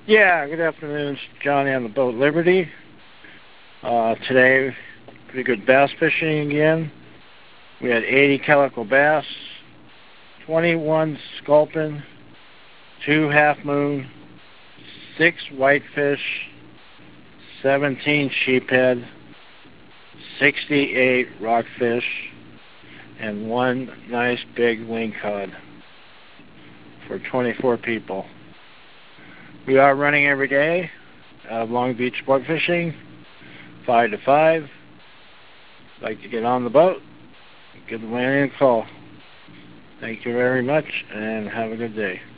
Yeah, good afternoon. It's Johnny on the boat Liberty. Today, pretty good bass fishing again. We had 80 calico bass, 21 sculpin, 2 half moon, 6 whitefish, 17 sheephead, 68 rockfish, and 1 nice big lingcod for 24 people. We are running every day out of Long Beach Sport Fishing, 5 to 5. Like to get on the boat, give the landing a call. Thank you very much, and have a good day.